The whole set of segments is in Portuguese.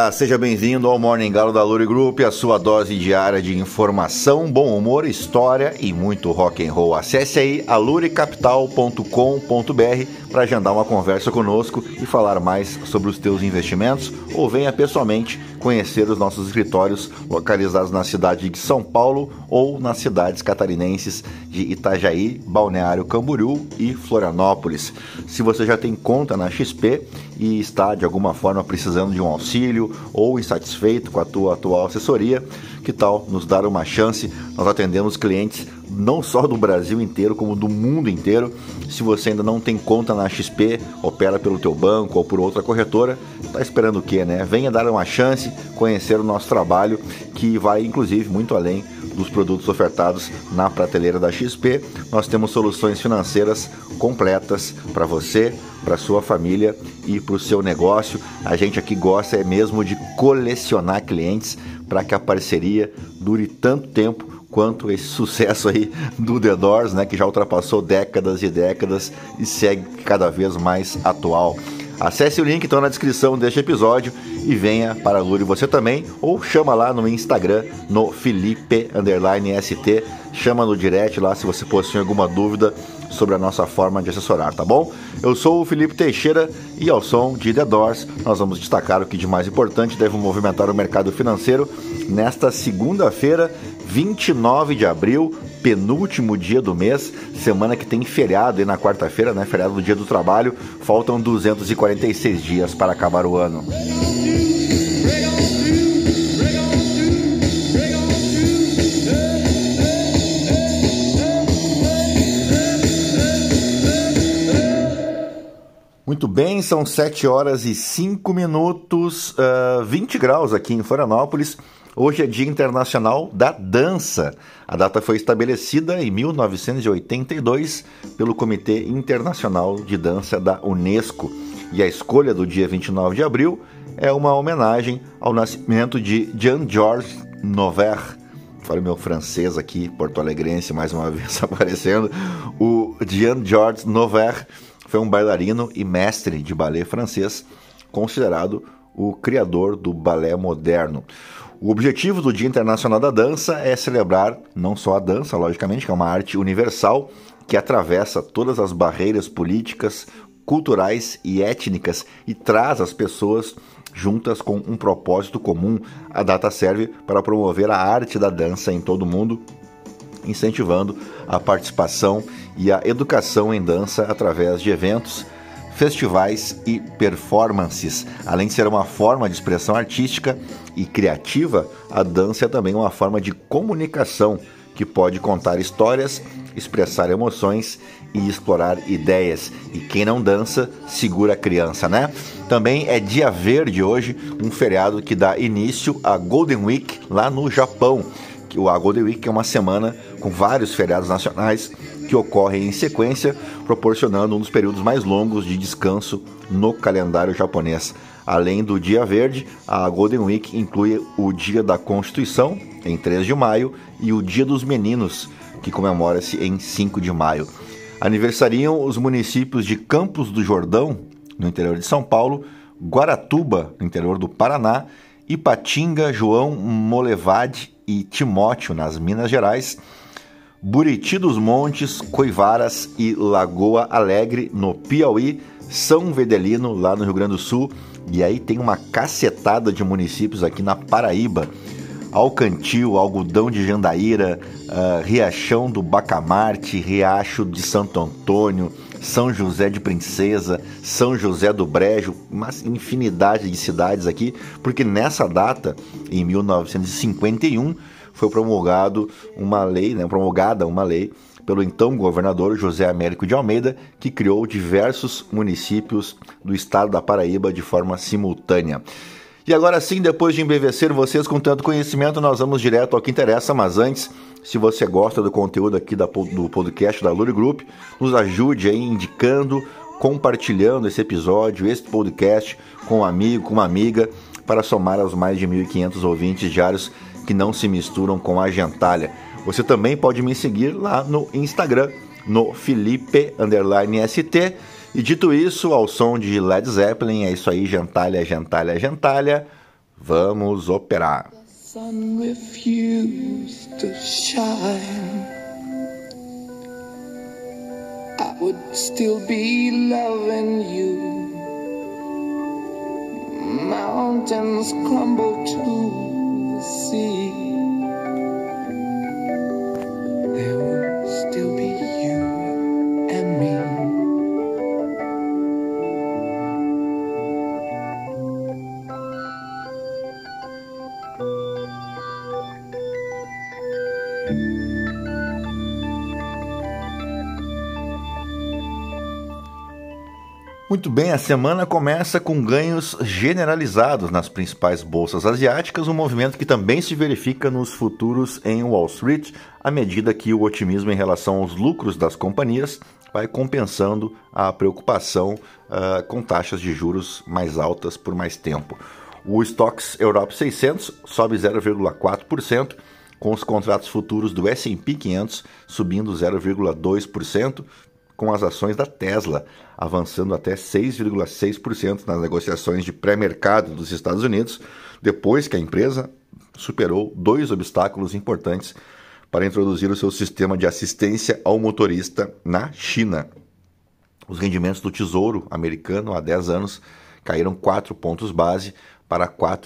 Olá, seja bem-vindo ao Morning Galo da Luri Group, a sua dose diária de informação, bom humor, história e muito rock and roll. Acesse aí aluricapital.com.br para agendar uma conversa conosco e falar mais sobre os teus investimentos, ou venha pessoalmente conhecer os nossos escritórios localizados na cidade de São Paulo ou nas cidades catarinenses de Itajaí, Balneário Camboriú e Florianópolis. Se você já tem conta na XP e está de alguma forma precisando de um auxílio ou insatisfeito com a tua atual assessoria, que tal nos dar uma chance? Nós atendemos clientes não só do Brasil inteiro, como do mundo inteiro. Se você ainda não tem conta na XP, opera pelo teu banco ou por outra corretora, está esperando o quê, né? Venha dar uma chance, conhecer o nosso trabalho, que vai inclusive muito além dos produtos ofertados na prateleira da XP. Nós temos soluções financeiras completas para você, para sua família e para o seu negócio. A gente aqui gosta mesmo de colecionar clientes para que a parceria dure tanto tempo quanto esse sucesso aí do The Doors, né, que já ultrapassou décadas e décadas e segue cada vez mais atual. Acesse o link então na descrição deste episódio e venha para a Luri você também, ou chama lá no Instagram, no Felipe_ST, chama no direct lá se você possui alguma dúvida sobre a nossa forma de assessorar, tá bom? Eu sou o Felipe Teixeira e ao som de The Doors nós vamos destacar o que de mais importante deve movimentar o mercado financeiro nesta segunda-feira, 29 de abril, penúltimo dia do mês, semana que tem feriado aí na quarta-feira, né? Feriado do Dia do Trabalho, faltam 246 dias para acabar o ano. Muito bem, são 7 horas e 5 minutos, 20 graus aqui em Florianópolis. Hoje é Dia Internacional da Dança. A data foi estabelecida em 1982 pelo Comitê Internacional de Dança da Unesco. E a escolha do dia 29 de abril é uma homenagem ao nascimento de Jean-Georges Noverre. Falei meu francês aqui, porto-alegrense, mais uma vez aparecendo. O Jean-Georges Noverre foi um bailarino e mestre de ballet francês, considerado o criador do balé moderno. O objetivo do Dia Internacional da Dança é celebrar não só a dança, logicamente, que é uma arte universal que atravessa todas as barreiras políticas, culturais e étnicas e traz as pessoas juntas com um propósito comum. A data serve para promover a arte da dança em todo o mundo, incentivando a participação e a educação em dança através de eventos, festivais e performances. Além de ser uma forma de expressão artística e criativa, a dança é também uma forma de comunicação que pode contar histórias, expressar emoções e explorar ideias. E quem não dança, segura a criança, né? Também é dia verde hoje, um feriado que dá início à Golden Week lá no Japão. A Golden Week é uma semana com vários feriados nacionais que ocorrem em sequência, proporcionando um dos períodos mais longos de descanso no calendário japonês. Além do Dia Verde, a Golden Week inclui o Dia da Constituição, em 3 de maio, e o Dia dos Meninos, que comemora-se em 5 de maio. Aniversariam os municípios de Campos do Jordão, no interior de São Paulo, Guaratuba, no interior do Paraná, Ipatinga, João Molevade e Timóteo, nas Minas Gerais, Buriti dos Montes, Coivaras e Lagoa Alegre, no Piauí, São Vedelino, lá no Rio Grande do Sul, e aí tem uma cacetada de municípios aqui na Paraíba, Alcantil, Algodão de Jandaíra, Riachão do Bacamarte, Riacho de Santo Antônio, São José de Princesa, São José do Brejo, uma infinidade de cidades aqui, porque nessa data, em 1951, foi promulgada uma lei pelo então governador José Américo de Almeida, que criou diversos municípios do estado da Paraíba de forma simultânea. E agora sim, depois de embevecer vocês com tanto conhecimento, nós vamos direto ao que interessa, mas antes, se você gosta do conteúdo aqui do podcast da Luri Group, nos ajude aí indicando, compartilhando esse episódio, esse podcast com um amigo, com uma amiga, para somar aos mais de 1.500 ouvintes diários que não se misturam com a gentalha. Você também pode me seguir lá no Instagram, no Felipe_ST. E dito isso, ao som de Led Zeppelin, é isso aí, gentalha, gentalha, gentalha, Vamos operar. The sun refused to shine. I would still be loving you. Mountains crumble to the sea. There would still be you and me. Muito bem, a semana começa com ganhos generalizados nas principais bolsas asiáticas, um movimento que também se verifica nos futuros em Wall Street, à medida que o otimismo em relação aos lucros das companhias vai compensando a preocupação com taxas de juros mais altas por mais tempo. O Stoxx Europe 600 sobe 0,4%, com os contratos futuros do S&P 500 subindo 0,2%, com as ações da Tesla avançando até 6,6% nas negociações de pré-mercado dos Estados Unidos, depois que a empresa superou 2 obstáculos importantes para introduzir o seu sistema de assistência ao motorista na China. Os rendimentos do Tesouro americano há 10 anos caíram 4 pontos base para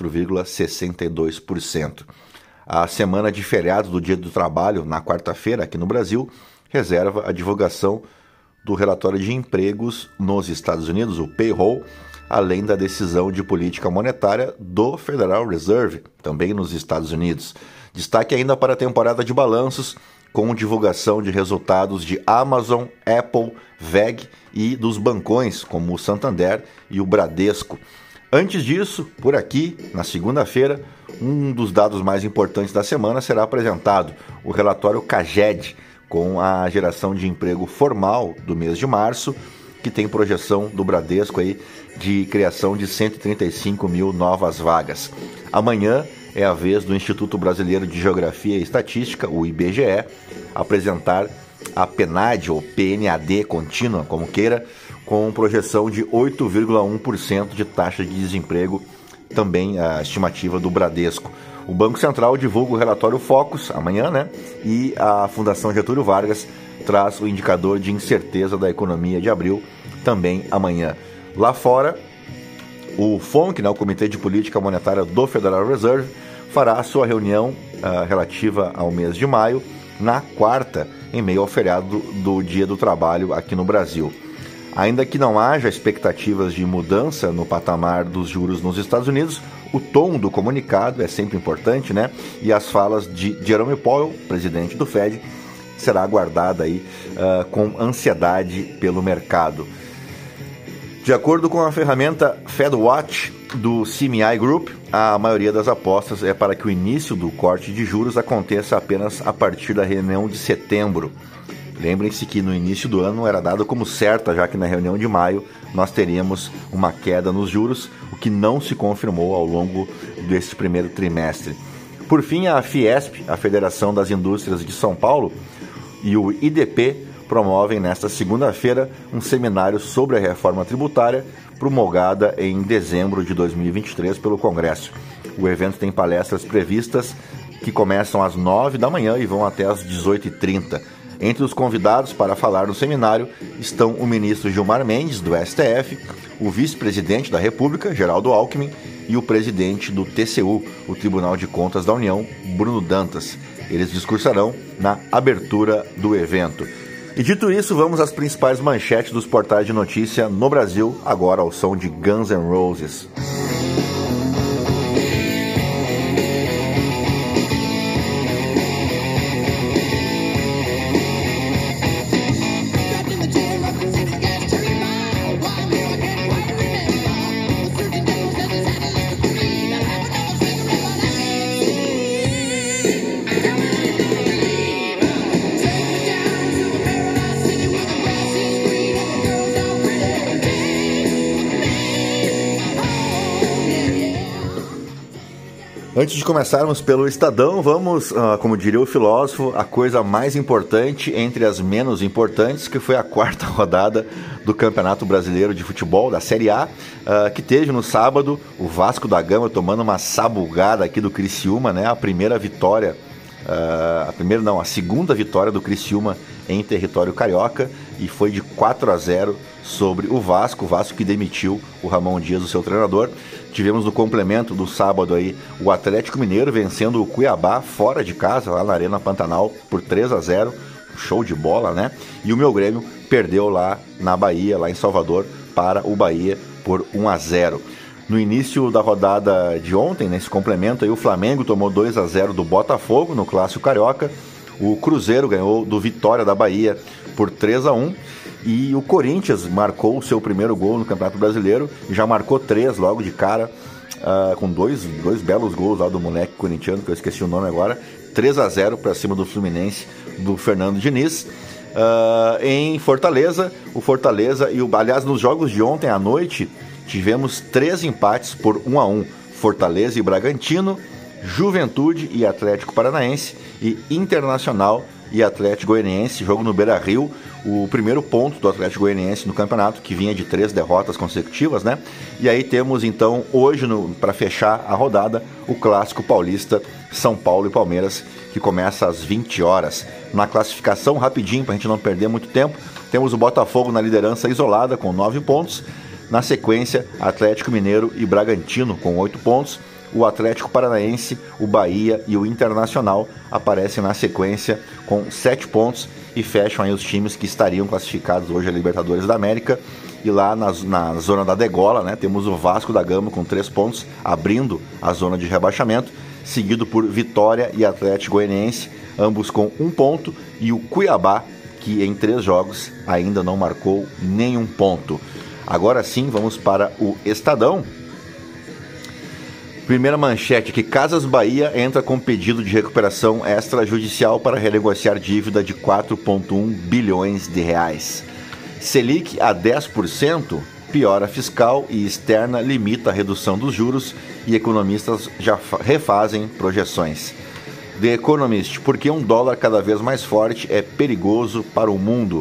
4,62%. A semana de feriado do Dia do Trabalho, na quarta-feira, aqui no Brasil, reserva a divulgação do relatório de empregos nos Estados Unidos, o payroll, além da decisão de política monetária do Federal Reserve, também nos Estados Unidos. Destaque ainda para a temporada de balanços, com divulgação de resultados de Amazon, Apple, VEG e dos bancões, como o Santander e o Bradesco. Antes disso, por aqui, na segunda-feira, um dos dados mais importantes da semana será apresentado, o relatório CAGED, com a geração de emprego formal do mês de março, que tem projeção do Bradesco aí de criação de 135 mil novas vagas. Amanhã é a vez do Instituto Brasileiro de Geografia e Estatística, o IBGE, apresentar a PNAD, ou PNAD contínua, como queira, com projeção de 8,1% de taxa de desemprego, também a estimativa do Bradesco. O Banco Central divulga o relatório Focus amanhã, né? E a Fundação Getúlio Vargas traz o indicador de incerteza da economia de abril também amanhã. Lá fora, o FONC, né, o Comitê de Política Monetária do Federal Reserve, fará a sua reunião relativa ao mês de maio na quarta, em meio ao feriado do Dia do Trabalho aqui no Brasil. Ainda que não haja expectativas de mudança no patamar dos juros nos Estados Unidos, o tom do comunicado é sempre importante, né? E as falas de Jerome Powell, presidente do Fed, será aguardada aí com ansiedade pelo mercado. De acordo com a ferramenta FedWatch do CMI Group, a maioria das apostas é para que o início do corte de juros aconteça apenas a partir da reunião de setembro. Lembrem-se que no início do ano era dado como certa, já que na reunião de maio nós teríamos uma queda nos juros, o que não se confirmou ao longo deste primeiro trimestre. Por fim, a Fiesp, a Federação das Indústrias de São Paulo, e o IDP promovem nesta segunda-feira um seminário sobre a reforma tributária, promulgada em dezembro de 2023 pelo Congresso. O evento tem palestras previstas que começam às 9 da manhã e vão até às 18h30. Entre os convidados para falar no seminário estão o ministro Gilmar Mendes, do STF, o vice-presidente da República, Geraldo Alckmin, e o presidente do TCU, o Tribunal de Contas da União, Bruno Dantas. Eles discursarão na abertura do evento. E dito isso, vamos às principais manchetes dos portais de notícia no Brasil, agora ao som de Guns N' Roses. Antes de começarmos pelo Estadão, vamos, como diria o filósofo, a coisa mais importante entre as menos importantes, que foi a quarta rodada do Campeonato Brasileiro de Futebol, da Série A, que teve no sábado o Vasco da Gama tomando uma sabugada aqui do Criciúma, né? A primeira vitória, a segunda vitória do Criciúma em território carioca, e foi de 4-0 sobre o Vasco que demitiu o Ramon Dias, o seu treinador. Tivemos no complemento do sábado aí o Atlético Mineiro vencendo o Cuiabá fora de casa, lá na Arena Pantanal, por 3-0, show de bola, né? E o meu Grêmio perdeu lá na Bahia, lá em Salvador, para o Bahia por 1-0. No início da rodada de ontem, nesse complemento, aí, o Flamengo tomou 2-0 do Botafogo no Clássico Carioca, o Cruzeiro ganhou do Vitória da Bahia por 3-1, e o Corinthians marcou o seu primeiro gol no Campeonato Brasileiro, e já marcou 3 logo de cara, com dois belos gols lá do moleque corintiano, que eu esqueci o nome agora, 3-0 para cima do Fluminense, do Fernando Diniz. Em Fortaleza, aliás, nos jogos de ontem à noite, tivemos 3 empates por 1-1, Fortaleza e Bragantino, Juventude e Atlético Paranaense, e Internacional e Atlético Goianiense, jogo no Beira-Rio, o primeiro ponto do Atlético Goianiense no campeonato, que vinha de 3 derrotas consecutivas, né? E aí temos então hoje, para fechar a rodada, o Clássico Paulista, São Paulo e Palmeiras, que começa às 20 horas. Na classificação, rapidinho, para a gente não perder muito tempo, temos o Botafogo na liderança isolada com 9 pontos, na sequência Atlético Mineiro e Bragantino com 8 pontos, o Atlético Paranaense, o Bahia e o Internacional aparecem na sequência com 7 pontos e fecham aí os times que estariam classificados hoje a Libertadores da América. E lá na zona da degola, né, temos o Vasco da Gama com 3 pontos, abrindo a zona de rebaixamento, seguido por Vitória e Atlético Goianiense, ambos com 1 ponto, e o Cuiabá, que em 3 jogos ainda não marcou nenhum ponto. Agora sim, vamos para o Estadão. Primeira manchete, que Casas Bahia entra com pedido de recuperação extrajudicial para renegociar dívida de 4,1 bilhões de reais. Selic a 10%, piora fiscal e externa limita a redução dos juros, e economistas já refazem projeções. The Economist, porque um dólar cada vez mais forte é perigoso para o mundo.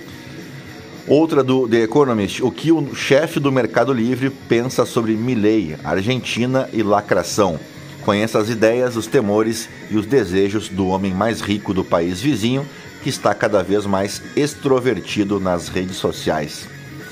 Outra do The Economist, o que o chefe do Mercado Livre pensa sobre Milei, Argentina e lacração. Conheça as ideias, os temores e os desejos do homem mais rico do país vizinho, que está cada vez mais extrovertido nas redes sociais.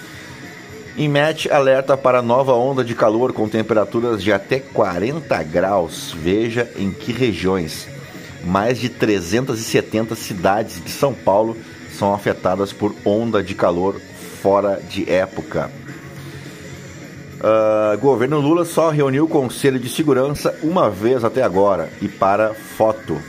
INMET alerta para nova onda de calor com temperaturas de até 40 graus. Veja em que regiões. Mais de 370 cidades de São Paulo são afetadas por onda de calor fora de época. Governo Lula só reuniu o Conselho de Segurança uma vez até agora, e para foto.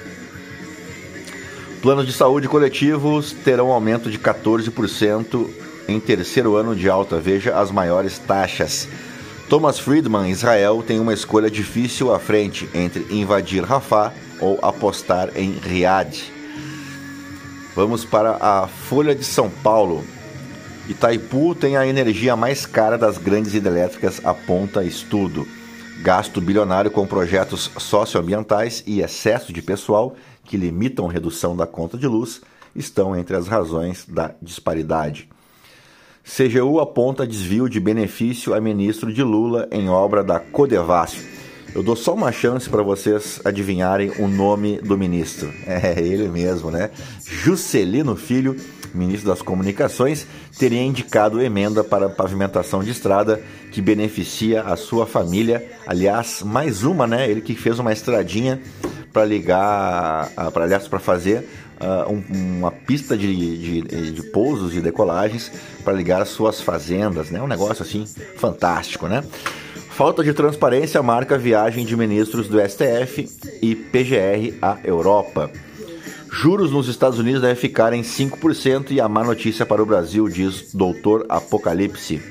Planos de saúde coletivos terão aumento de 14% em terceiro ano de alta. Veja as maiores taxas. Thomas Friedman, Israel, tem uma escolha difícil à frente entre invadir Rafah ou apostar em Riad. Vamos para a Folha de São Paulo. Itaipu tem a energia mais cara das grandes hidrelétricas, aponta estudo. Gasto bilionário com projetos socioambientais e excesso de pessoal que limitam a redução da conta de luz estão entre as razões da disparidade. CGU aponta desvio de benefício a ministro de Lula em obra da Codevasf. Eu dou só uma chance para vocês adivinharem o nome do ministro. É ele mesmo, né? Juscelino Filho, ministro das Comunicações, teria indicado emenda para pavimentação de estrada que beneficia a sua família. Aliás, mais uma, né? Ele que fez uma estradinha para ligar, para fazer uma pista de pousos e decolagens para ligar as suas fazendas, né? Um negócio assim fantástico, né? Falta de transparência marca a viagem de ministros do STF e PGR à Europa. Juros nos Estados Unidos devem ficar em 5% e a má notícia para o Brasil, diz Doutor Apocalipse.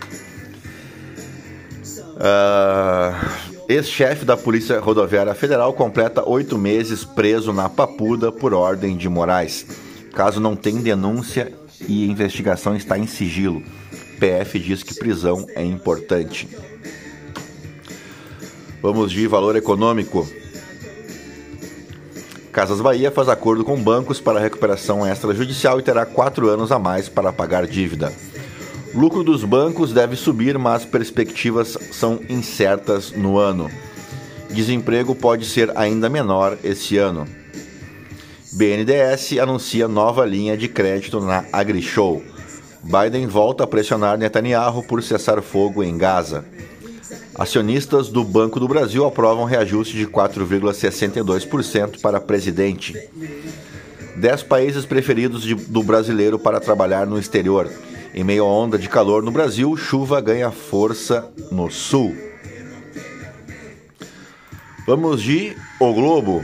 Ex-chefe da Polícia Rodoviária Federal completa 8 meses preso na Papuda por ordem de Moraes. Caso não tenha denúncia e investigação está em sigilo. PF diz que prisão é importante. Vamos de valor econômico. Casas Bahia faz acordo com bancos para recuperação extrajudicial e terá 4 anos a mais para pagar dívida. Lucro dos bancos deve subir, mas perspectivas são incertas no ano. Desemprego pode ser ainda menor esse ano. BNDES anuncia nova linha de crédito na AgriShow. Biden volta a pressionar Netanyahu por cessar fogo em Gaza. Acionistas do Banco do Brasil aprovam reajuste de 4,62% para presidente. 10 países preferidos do brasileiro para trabalhar no exterior. Em meio à onda de calor no Brasil, chuva ganha força no sul. Vamos de O Globo.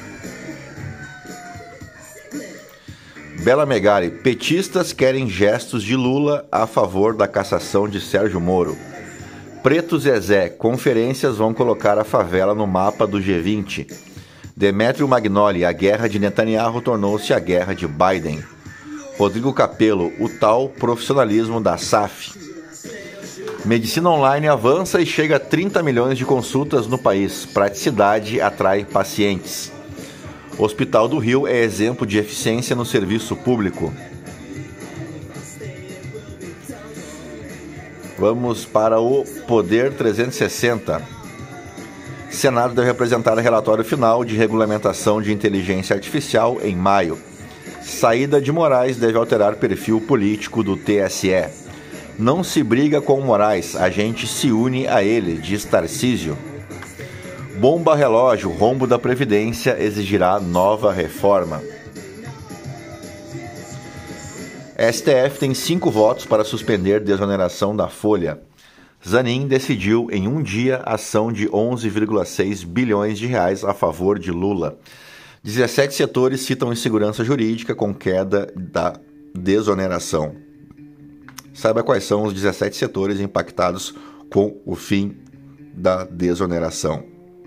Bela Megali, petistas querem gestos de Lula a favor da cassação de Sérgio Moro. Preto Zezé, conferências vão colocar a favela no mapa do G20. Demétrio Magnoli, a guerra de Netanyahu tornou-se a guerra de Biden. Rodrigo Capello, o tal profissionalismo da SAF. Medicina online avança e chega a 30 milhões de consultas no país. Praticidade atrai pacientes. Hospital do Rio é exemplo de eficiência no serviço público. Vamos para o Poder 360. Senado deve apresentar o relatório final de regulamentação de inteligência artificial em maio. Saída de Moraes deve alterar perfil político do TSE. Não se briga com Moraes, a gente se une a ele, diz Tarcísio. Bomba relógio, rombo da Previdência exigirá nova reforma. STF tem 5 votos para suspender desoneração da folha. Zanin decidiu em um dia ação de 11,6 bilhões de reais a favor de Lula. 17 setores citam insegurança jurídica com queda da desoneração. Saiba quais são os 17 setores impactados com o fim da desoneração.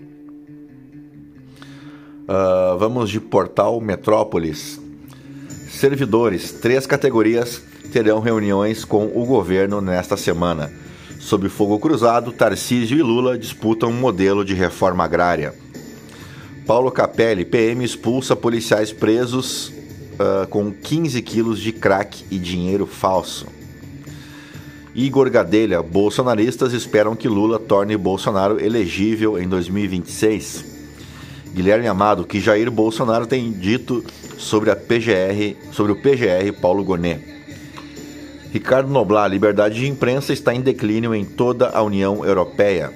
Vamos de Portal Metrópolis. Servidores, 3 categorias terão reuniões com o governo nesta semana. Sob fogo cruzado, Tarcísio e Lula disputam um modelo de reforma agrária. Paulo Capelli, PM expulsa policiais presos com 15 quilos de crack e dinheiro falso. Igor Gadelha, bolsonaristas esperam que Lula torne Bolsonaro elegível em 2026. Guilherme Amado, que Jair Bolsonaro tem dito sobre o PGR Paulo Gonet. Ricardo Noblar, liberdade de imprensa está em declínio em toda a União Europeia.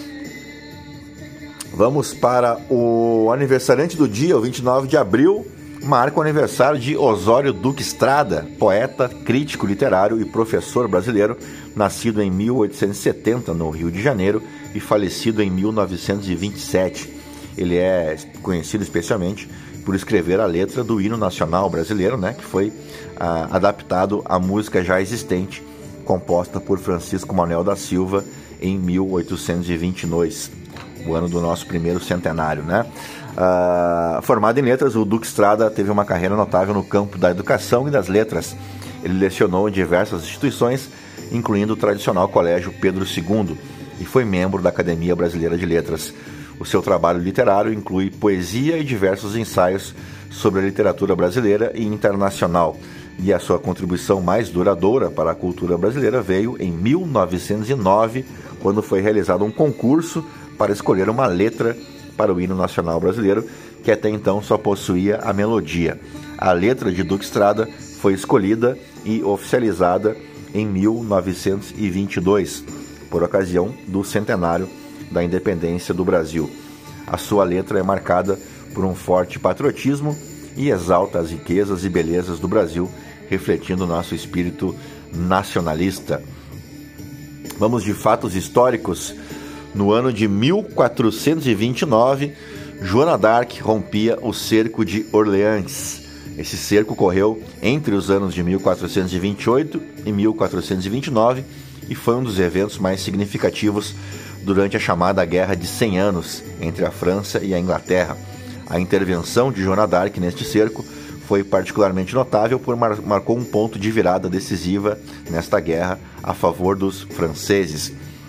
Vamos para o aniversariante do dia, o 29 de abril, marca o aniversário de Osório Duque Estrada, poeta, crítico literário e professor brasileiro, nascido em 1870 no Rio de Janeiro e falecido em 1927. Ele é conhecido especialmente por escrever a letra do hino nacional brasileiro, né, que foi adaptado à música já existente, composta por Francisco Manuel da Silva em 1822, o ano do nosso primeiro centenário, né? Formado em letras, o Duque Estrada teve uma carreira notável no campo da educação e das letras. Ele lecionou em diversas instituições, incluindo o tradicional Colégio Pedro II, e foi membro da Academia Brasileira de Letras. O seu trabalho literário inclui poesia e diversos ensaios sobre a literatura brasileira e internacional, e a sua contribuição mais duradoura para a cultura brasileira veio em 1909, quando foi realizado um concurso para escolher uma letra para o hino nacional brasileiro, que até então só possuía a melodia. A letra de Duque Estrada foi escolhida e oficializada em 1922, por ocasião do centenário da independência do Brasil. A sua letra é marcada por um forte patriotismo e exalta as riquezas e belezas do Brasil, refletindo nosso espírito nacionalista. Vamos de fatos históricos. No ano de 1429, Joana d'Arc rompia o cerco de Orleans. Esse cerco ocorreu entre os anos de 1428 e 1429 e foi um dos eventos mais significativos durante a chamada Guerra de 100 Anos entre a França e a Inglaterra. A intervenção de Joana d'Arc neste cerco foi particularmente notável por marcou um ponto de virada decisiva nesta guerra a favor dos franceses.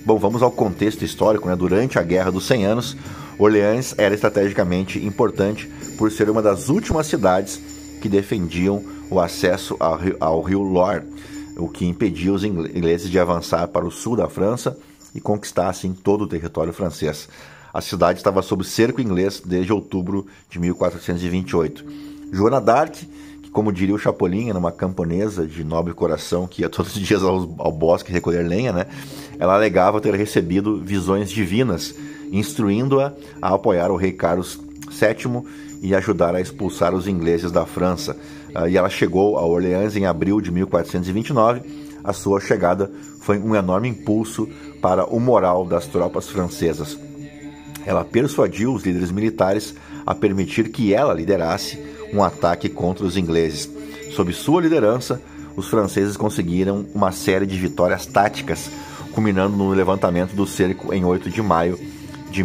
Bom, vamos ao contexto histórico, né? Durante a Guerra dos 100 Anos, Orleans era estrategicamente importante por ser uma das últimas cidades que defendiam o acesso ao rio Loire, o que impedia os ingleses de avançar para o sul da França e conquistar, assim, todo o território francês. A cidade estava sob cerco inglês desde outubro de 1428. Joana d'Arc, que, como diria o Chapolin, era uma camponesa de nobre coração que ia todos os dias ao bosque recolher lenha, né? Ela alegava ter recebido visões divinas, instruindo-a a apoiar o rei Carlos VII e ajudar a expulsar os ingleses da França. E ela chegou a Orleans em abril de 1429. A sua chegada foi um enorme impulso para o moral das tropas francesas. Ela persuadiu os líderes militares a permitir que ela liderasse um ataque contra os ingleses. Sob sua liderança, os franceses conseguiram uma série de vitórias táticas, culminando no levantamento do cerco em 8 de maio de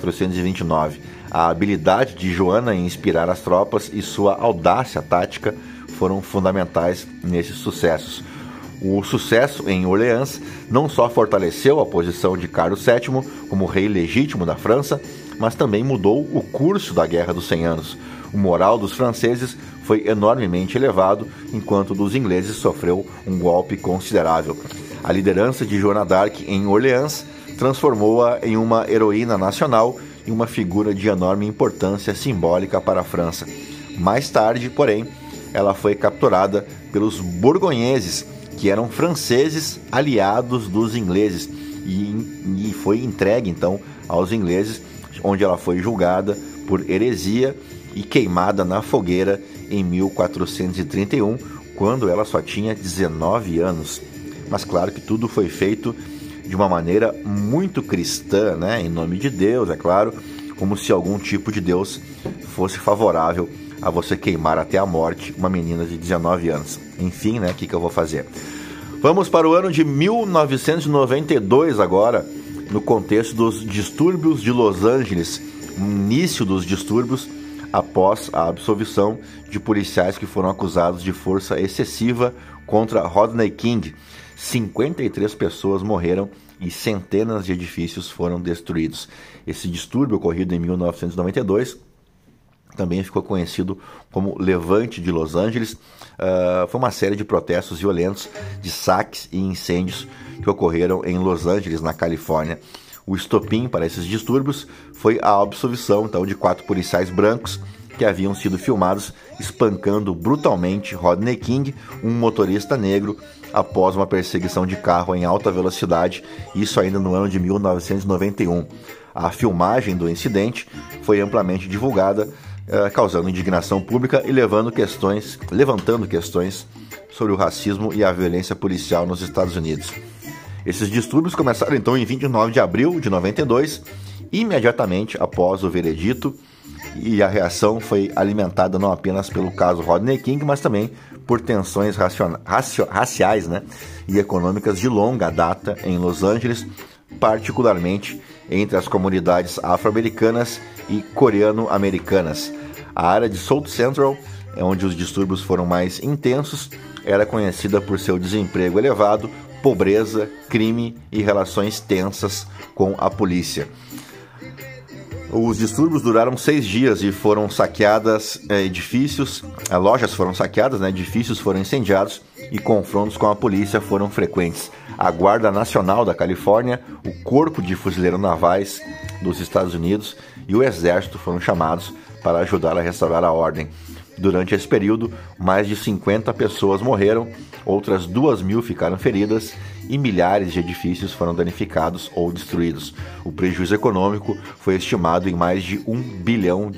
1429. A habilidade de Joana em inspirar as tropas e sua audácia tática foram fundamentais nesses sucessos. O sucesso em Orleans não só fortaleceu a posição de Carlos VII como rei legítimo da França, mas também mudou o curso da Guerra dos 100 Anos. O moral dos franceses foi enormemente elevado, enquanto dos ingleses sofreu um golpe considerável. A liderança de Joana d'Arc em Orleans transformou-a em uma heroína nacional e uma figura de enorme importância simbólica para a França. Mais tarde, porém, ela foi capturada pelos borgonheses, que eram franceses aliados dos ingleses, e foi entregue então aos ingleses, onde ela foi julgada por heresia e queimada na fogueira em 1431, quando ela só tinha 19 anos. Mas claro que tudo foi feito de uma maneira muito cristã, né? Em nome de Deus, é claro, como se algum tipo de Deus fosse favorável a você queimar até a morte uma menina de 19 anos. Enfim, né? O que eu vou fazer? Vamos para o ano de 1992 agora, no contexto dos distúrbios de Los Angeles, início dos distúrbios após a absolvição de policiais que foram acusados de força excessiva contra Rodney King. 53 pessoas morreram e centenas de edifícios foram destruídos. Esse distúrbio ocorrido em 1992 também ficou conhecido como Levante de Los Angeles. Foi uma série de protestos violentos, de saques e incêndios que ocorreram em Los Angeles, na Califórnia. O estopim para esses distúrbios foi a absolvição então, de 4 policiais brancos que haviam sido filmados espancando brutalmente Rodney King, um motorista negro, após uma perseguição de carro em alta velocidade, isso ainda no ano de 1991. A filmagem do incidente foi amplamente divulgada, causando indignação pública e levantando questões sobre o racismo e a violência policial nos Estados Unidos. Esses distúrbios começaram então em 29 de abril de 92, imediatamente após o veredito, e a reação foi alimentada não apenas pelo caso Rodney King, mas também por tensões raciais, né, e econômicas de longa data em Los Angeles, particularmente entre as comunidades afro-americanas e coreano-americanas. A área de South Central, onde os distúrbios foram mais intensos, era conhecida por seu desemprego elevado, pobreza, crime e relações tensas com a polícia. Os distúrbios duraram 6 dias e foram saqueadas edifícios, lojas foram saqueadas, né, edifícios foram incendiados e confrontos com a polícia foram frequentes. A Guarda Nacional da Califórnia, o Corpo de Fuzileiros Navais dos Estados Unidos e o Exército foram chamados para ajudar a restaurar a ordem. Durante esse período, mais de 50 pessoas morreram, outras 2.000 ficaram feridas e milhares de edifícios foram danificados ou destruídos. O prejuízo econômico foi estimado em mais de $1 bilhão.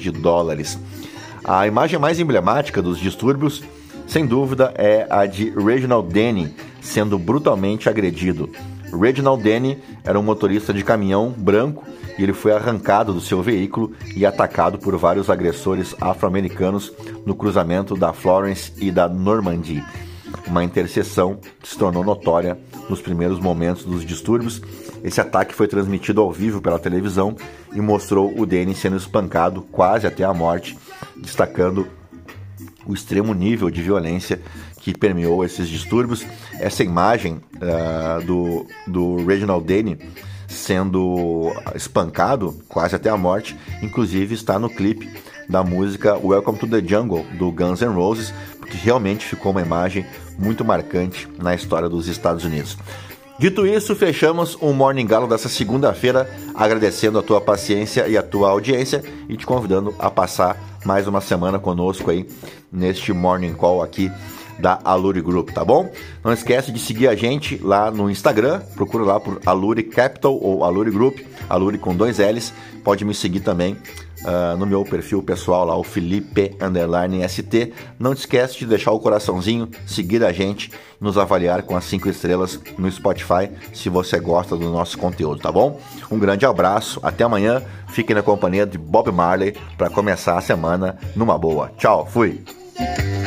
A imagem mais emblemática dos distúrbios, sem dúvida, é a de Reginald Denny sendo brutalmente agredido. Reginald Denny era um motorista de caminhão branco e ele foi arrancado do seu veículo e atacado por vários agressores afro-americanos no cruzamento da Florence e da Normandy. Uma interseção que se tornou notória nos primeiros momentos dos distúrbios. Esse ataque foi transmitido ao vivo pela televisão e mostrou o Denny sendo espancado quase até a morte, destacando o extremo nível de violência que permeou esses distúrbios. Essa imagem do Reginald Denny sendo espancado quase até a morte, inclusive está no clipe da música Welcome to the Jungle, do Guns N' Roses, porque realmente ficou uma imagem muito marcante na história dos Estados Unidos. Dito isso, fechamos o Morning Galo dessa segunda-feira, agradecendo a tua paciência e a tua audiência e te convidando a passar mais uma semana conosco aí neste Morning Call aqui da Aluri Group, tá bom? Não esquece de seguir a gente lá no Instagram, procura lá por Aluri Capital ou Aluri Group, Aluri com 2 L's. Pode me seguir também no meu perfil pessoal lá, o Felipe_ST. Não te esquece de deixar o coraçãozinho, seguir a gente, nos avaliar com as 5 estrelas no Spotify, se você gosta do nosso conteúdo, tá bom? Um grande abraço, até amanhã, fiquem na companhia de Bob Marley para começar a semana numa boa. Tchau, fui!